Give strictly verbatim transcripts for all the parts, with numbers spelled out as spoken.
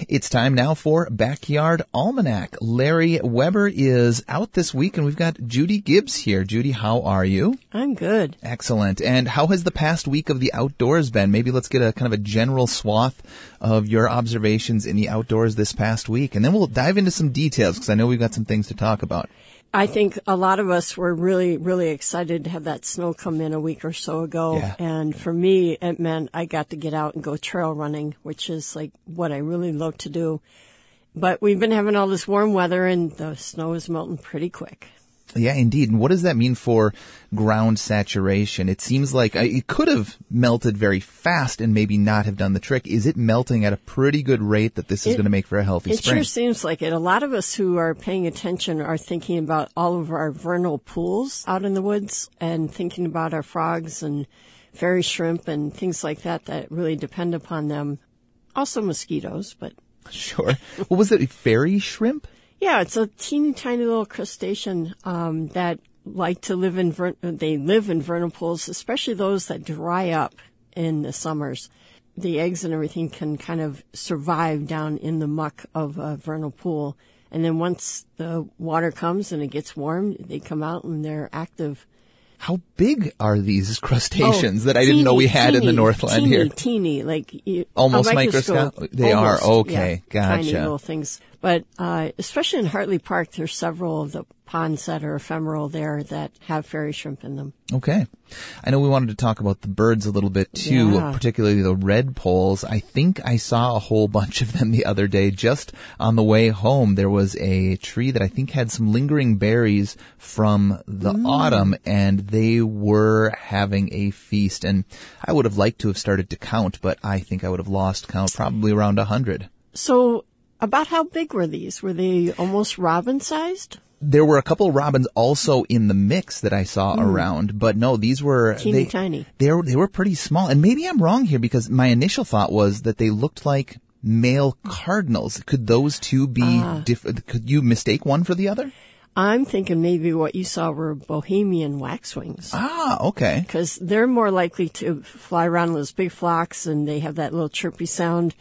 It's time now for Backyard Almanac. Larry Weber is out this week, and we've got Judy Gibbs here. Judy, how are you? I'm good. Excellent. And how has the past week of the outdoors been? Maybe let's get a kind of a general swath of your observations in the outdoors this past week, and then we'll dive into some details because I know we've got some things to talk about. I think a lot of us were really, really excited to have that snow come in a week or so ago. Yeah. And for me, it meant I got to get out and go trail running, which is like what I really love to do. But we've been having all this warm weather and the snow is melting pretty quick. Yeah, indeed. And what does that mean for ground saturation? It seems like it could have melted very fast and maybe not have done the trick. Is it melting at a pretty good rate that this is It- going to make for a healthy It spring? sure seems like it. A lot of us who are paying attention are thinking about all of our vernal pools out in the woods and thinking about our frogs and fairy shrimp and things like that that really depend upon them. Also mosquitoes, but Sure. What was it? Fairy shrimp? yeah, it's a teeny tiny little crustacean um, that like to live in, ver- they live in vernal pools, especially those that dry up in the summers. The eggs and everything can kind of survive down in the muck of a vernal pool. And then once the water comes and it gets warm, they come out and they're active. How big are these crustaceans Oh, that I didn't know we had in the teeny, Northland teeny, here? Teeny, like you, Almost a microscopic? They are, Almost, okay, yeah, Tiny gotcha. little things. But uh, especially in Hartley Park, there's several of the ponds that are ephemeral there that have fairy shrimp in them. Okay. I know we wanted to talk about the birds a little bit too, Yeah. particularly the redpolls. I think I saw a whole bunch of them the other day. Just on the way home, there was a tree that I think had some lingering berries from the Mm. autumn, and they were having a feast. And I would have liked to have started to count, but I think I would have lost count, probably around a hundred. So about how big were these? Were they almost robin-sized? There were a couple of robins also in the mix that I saw around, but no, these were Teeny they, tiny. They were they were pretty small, and maybe I'm wrong here because my initial thought was that they looked like male cardinals. Could those two be different? Could you mistake one for the other? I'm thinking maybe what you saw were Bohemian waxwings. Ah, okay. Because they're more likely to fly around in those big flocks, and they have that little chirpy sound.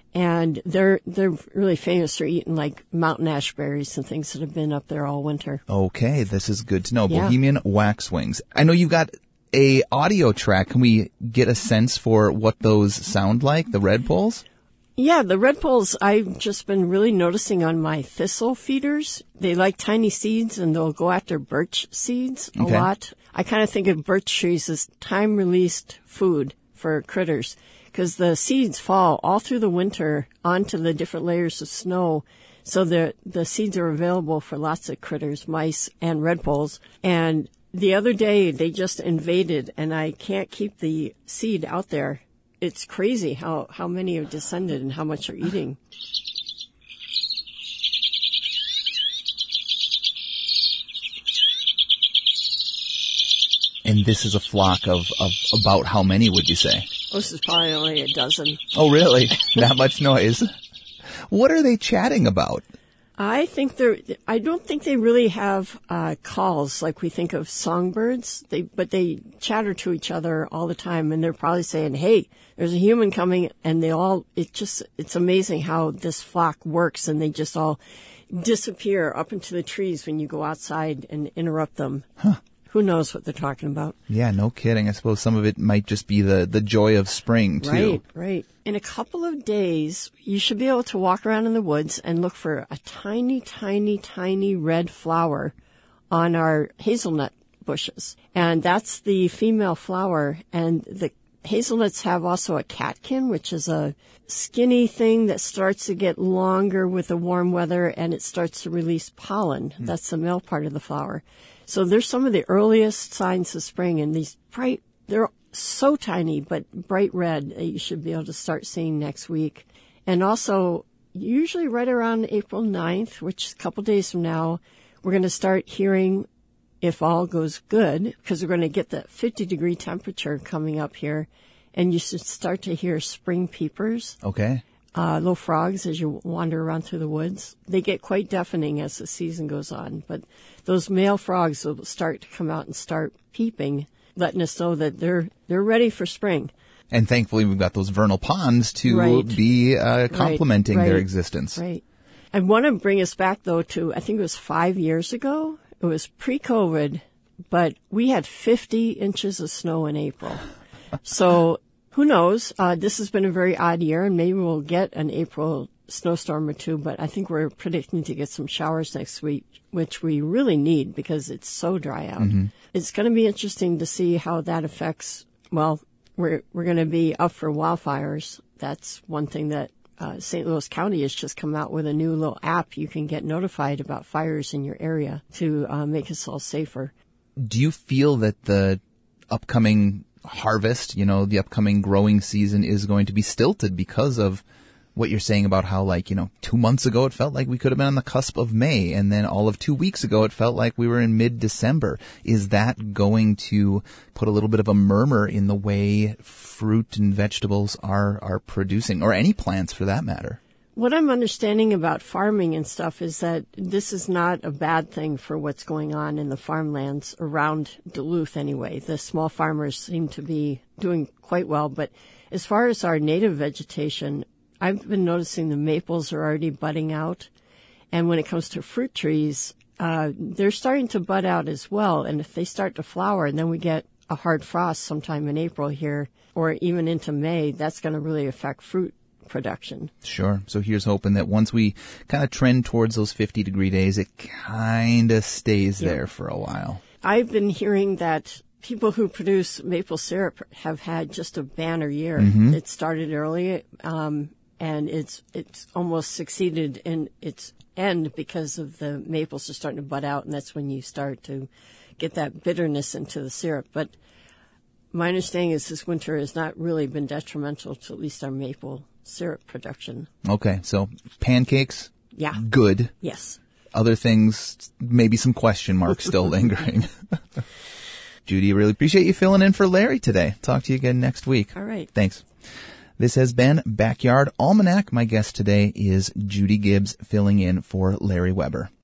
And they're they're really famous for eating like mountain ash berries and things that have been up there all winter. Okay, this is good to know. Yeah. Bohemian waxwings. I know you've got a audio track. Can we get a sense for what those sound like? The redpolls? Yeah, the redpolls I've just been really noticing on my thistle feeders. They like tiny seeds and they'll go after birch seeds a Okay. lot. I kind of think of birch trees as time-released food for critters because the seeds fall all through the winter onto the different layers of snow. So the the seeds are available for lots of critters, mice and redpolls. And the other day they just invaded and I can't keep the seed out there. It's crazy how, how many have descended and how much are eating. And this is a flock of, of about how many would you say? This is probably only a dozen. Oh, really? That much noise? What are they chatting about? I think they're, I don't think they really have uh, calls like we think of songbirds, they, but they chatter to each other all the time and they're probably saying, hey, there's a human coming, and they all, it just, it's amazing how this flock works and they just all disappear up into the trees when you go outside and interrupt them. Huh. Who knows what they're talking about? Yeah, no kidding. I suppose some of it might just be the, the joy of spring, too. Right, right. In a couple of days, you should be able to walk around in the woods and look for a tiny, tiny, tiny red flower on our hazelnut bushes. And that's the female flower. And the hazelnuts have also a catkin, which is a skinny thing that starts to get longer with the warm weather, and it starts to release pollen. Mm. That's the male part of the flower. So there's some of the earliest signs of spring, and these bright, they're so tiny, but bright red that you should be able to start seeing next week. And also, usually right around April ninth, which is a couple days from now, we're going to start hearing, if all goes good, because we're going to get the fifty degree temperature coming up here, and you should start to hear spring peepers. Okay. Uh, little frogs as you wander around through the woods. They get quite deafening as the season goes on, but those male frogs will start to come out and start peeping, letting us know that they're they're ready for spring. And thankfully, we've got those vernal ponds to Right. be uh, complementing Right, their right, existence. Right. I want to bring us back, though, to, I think it was five years ago. It was pre-COVID, but we had fifty inches of snow in April. So who knows? Uh, this has been a very odd year, and maybe we'll get an April snowstorm or two, but I think we're predicting to get some showers next week, which we really need because it's so dry out. Mm-hmm. It's going to be interesting to see how that affects, well, we're, we're going to be up for wildfires. That's one thing that uh, Saint Louis County has just come out with a new little app. You can get notified about fires in your area to uh, make us all safer. Do you feel that the upcoming harvest, you know, the upcoming growing season is going to be stilted because of what you're saying about how, like, you know, two months ago it felt like we could have been on the cusp of May, and then all of two weeks ago it felt like we were in mid-December? Is that going to put a little bit of a murmur in the way fruit and vegetables are, are producing, or any plants for that matter? What I'm understanding about farming and stuff is that this is not a bad thing for what's going on in the farmlands around Duluth anyway. The small farmers seem to be doing quite well, but as far as our native vegetation, I've been noticing the maples are already budding out. And when it comes to fruit trees, uh, they're starting to bud out as well. And if they start to flower and then we get a hard frost sometime in April here or even into May, that's going to really affect fruit production. Sure. So here's hoping that once we kind of trend towards those fifty degree days, it kind of stays Yeah. there for a while. I've been hearing that people who produce maple syrup have had just a banner year. Mm-hmm. It started early, um, and it's it's almost succeeded in its end because of the maples are starting to bud out, and that's when you start to get that bitterness into the syrup. But my understanding is this winter has not really been detrimental to at least our maple syrup production. Okay. So pancakes, Yeah. good. Yes. Other things, maybe some question marks still lingering. Judy, really appreciate you filling in for Larry today. Talk to you again next week. All right. Thanks. This has been Backyard Almanac. My guest today is Judy Gibbs, filling in for Larry Weber.